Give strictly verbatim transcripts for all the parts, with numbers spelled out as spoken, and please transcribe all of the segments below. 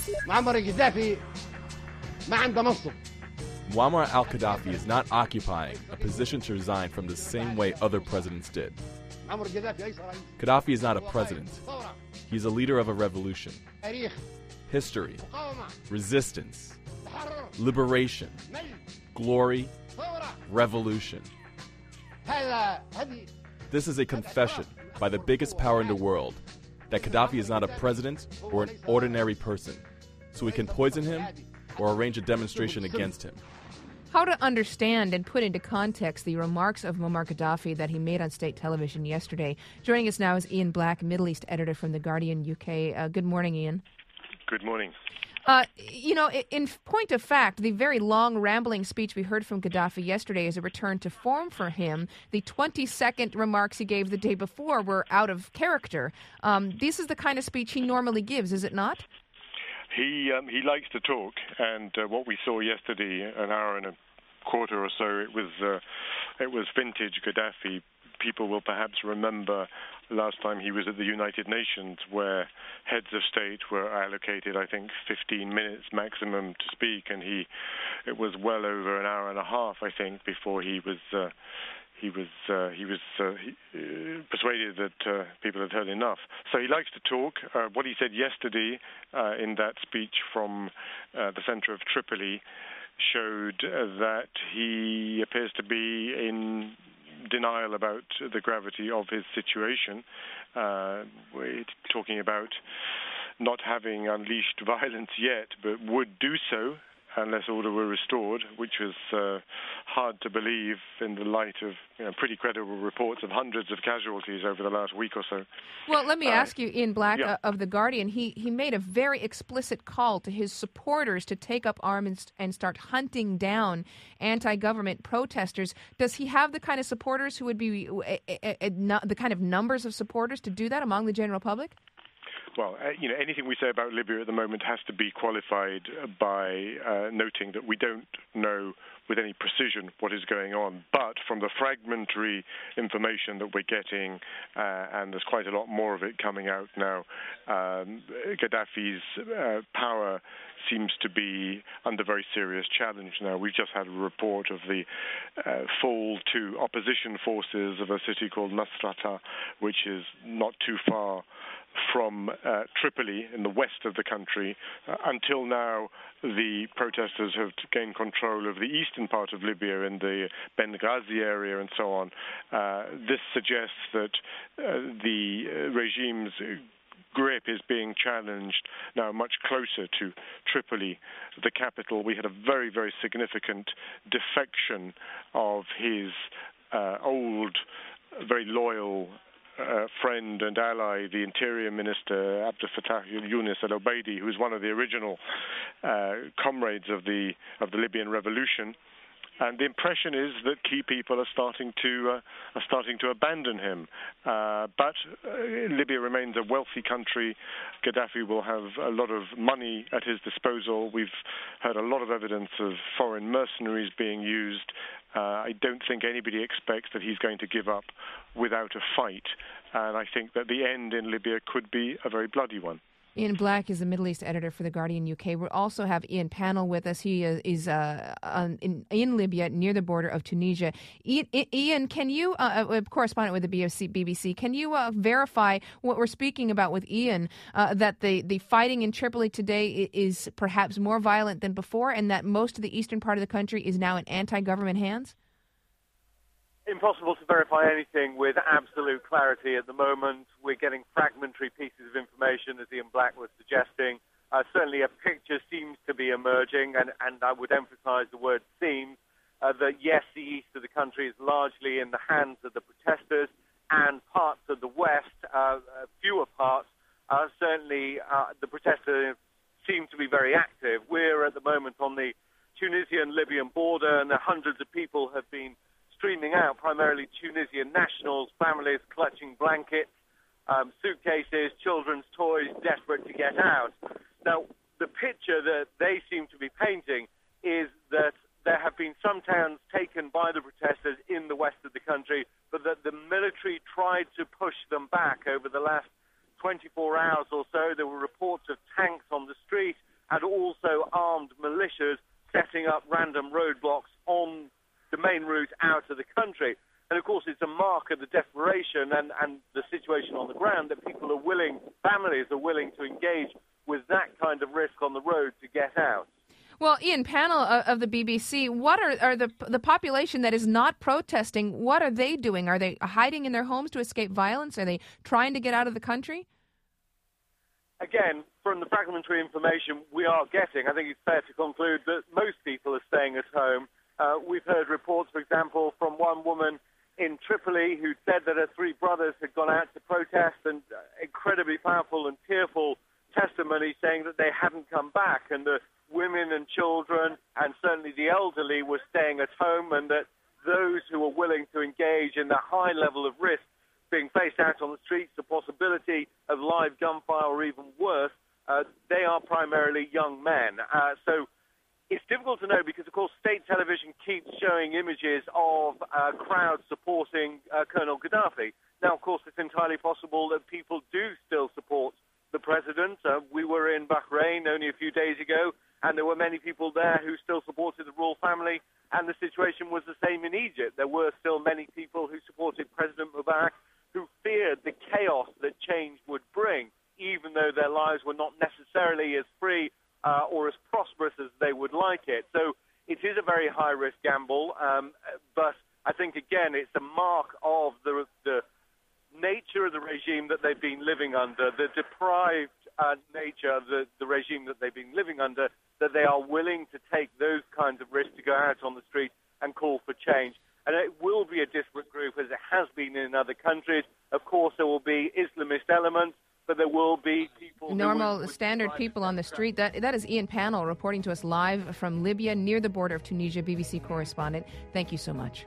معمر القذافي ما عنده منصب. Muammar al-Gaddafi is not occupying a position to resign from the same way other presidents did. Gaddafi is not a president. He's a leader of a revolution. History, resistance, liberation, glory, revolution. This is a confession by the biggest power in the world that Gaddafi is not a president or an ordinary person, so we can poison him or arrange a demonstration against him. How to understand and put into context the remarks of Muammar Gaddafi that he made on state television yesterday. Joining us now is Ian Black, Middle East editor from The Guardian U K. Uh, good morning, Ian. Good morning. Uh, you know, in point of fact, the very long, rambling speech we heard from Gaddafi yesterday is a return to form for him. The twenty-second remarks he gave the day before were out of character. Um, this is the kind of speech he normally gives, is it not? He um, he likes to talk, and uh, what we saw yesterday, an hour and a quarter or so, it was uh, it was vintage Gaddafi. People will perhaps remember last time he was at the United Nations, where heads of state were allocated, I think, fifteen minutes maximum to speak, and he it was well over an hour and a half, I think, before he was. Uh, He was uh, he was uh, he, uh, persuaded that uh, people had heard enough. So he likes to talk. Uh, what he said yesterday uh, in that speech from uh, the centre of Tripoli showed uh, that he appears to be in denial about the gravity of his situation. Uh, we're talking about not having unleashed violence yet, but would do so unless order were restored, which was uh, hard to believe in the light of you know, pretty credible reports of hundreds of casualties over the last week or so. Well, let me uh, ask you, Ian Black yeah. uh, of The Guardian, he, he made a very explicit call to his supporters to take up arms and start hunting down anti-government protesters. Does he have the kind of supporters who would be, uh, uh, uh, the kind of numbers of supporters to do that among the general public? Well, uh, you know, anything we say about Libya at the moment has to be qualified by uh, noting that we don't know with any precision what is going on. But from the fragmentary information that we're getting, uh, and there's quite a lot more of it coming out now, um, Gaddafi's uh, power seems to be under very serious challenge now. We've just had a report of the uh, fall to opposition forces of a city called Nasrata, which is not too far from uh, Tripoli in the west of the country. Uh, until now, the protesters have gained control of the eastern part of Libya in the Benghazi area and so on. Uh, this suggests that uh, the uh, regime's grip is being challenged now much closer to Tripoli, the capital. We had a very, very significant defection of his uh, old, very loyal Uh, friend and ally, the Interior Minister Abdel Fattah Yunus al-Obeidi, who was one of the original uh, comrades of the of the Libyan revolution. And the impression is that key people are starting to uh, are starting to abandon him. Uh, but uh, Libya remains a wealthy country. Gaddafi will have a lot of money at his disposal. We've heard a lot of evidence of foreign mercenaries being used. Uh, I don't think anybody expects that he's going to give up without a fight. And I think that the end in Libya could be a very bloody one. Ian Black is the Middle East editor for The Guardian U K. We'll also have Ian Pannell with us. He is, is uh, in, in Libya, near the border of Tunisia. Ian, Ian can you, uh, a correspondent with the B B C, can you uh, verify what we're speaking about with Ian, uh, that the, the fighting in Tripoli today is perhaps more violent than before, and that most of the eastern part of the country is now in anti-government hands? Impossible to verify anything with absolute clarity at the moment. We're getting fragmentary pieces of information, as Ian Black was suggesting. Uh, certainly a picture seems to be emerging, and, and I would emphasize the word seems, uh, that yes, the east of the country is largely in the hands of the protesters, and parts of the west, uh, fewer parts, uh, certainly uh, the protesters seem to be very active. We're at the moment on the Tunisian-Libyan border, and hundreds of people have been streaming out, primarily Tunisian nationals, families clutching blankets, um, suitcases, children's toys, desperate to get out. Now, the picture that they seem to be painting is that there have been some towns taken by the protesters in the west of the country, but that the military tried to push them back over the last twenty-four hours or so. There were reports of tanks on the street, and also armed militias setting up random roadblocks on the main route out of the country. And, of course, it's a mark of the desperation and, and the situation on the ground that people are willing, families are willing to engage with that kind of risk on the road to get out. Well, Ian Pannell of the B B C, what are, are the the population that is not protesting, what are they doing? Are they hiding in their homes to escape violence? Are they trying to get out of the country? Again, from the fragmentary information we are getting, I think it's fair to conclude that most people are staying at home. Uh, we've heard reports, for example, from one woman in Tripoli who said that her three brothers had gone out to protest, and uh, incredibly powerful and tearful testimony saying that they hadn't come back, and the women and children and certainly the elderly were staying at home, and that those who were willing to engage in the high level of risk being faced out on the streets, the possibility of live gunfire or even worse, uh, they are primarily young men. Uh, so it's difficult to know because, of course, state television keeps showing images of uh, crowds supporting uh, Colonel Gaddafi. Now, of course, it's entirely possible that people do still support the president. Uh, we were in Bahrain only a few days ago, and there were many people there who still supported the royal family, and the situation was the same in Egypt. There were still many people who supported President Mubarak who feared the chaos that change would bring, even though their lives were not necessarily as free uh, or as prosperous as they would like it. So it is a very high-risk gamble, um, but I think, again, it's a mark of the, the nature of the regime that they've been living under, the deprived uh, nature of the, the regime that they've been living under, that they are willing to take those kinds of risks to go out on the street and call for change. And it will be a disparate group, as it has been in other countries. Of course, there will be Islamist elements, but there will be people... Normal, will, standard people on the street. That That is Ian Pannell reporting to us live from Libya, near the border of Tunisia, B B C correspondent. Thank you so much.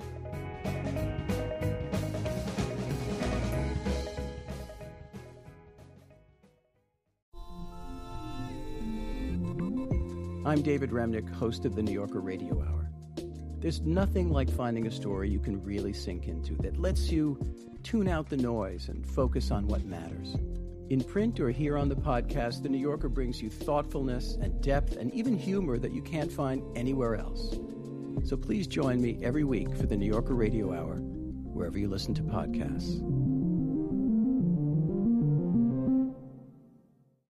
I'm David Remnick, host of the New Yorker Radio Hour. There's nothing like finding a story you can really sink into that lets you tune out the noise and focus on what matters. In print or here on the podcast, The New Yorker brings you thoughtfulness and depth and even humor that you can't find anywhere else. So please join me every week for the New Yorker Radio Hour, wherever you listen to podcasts.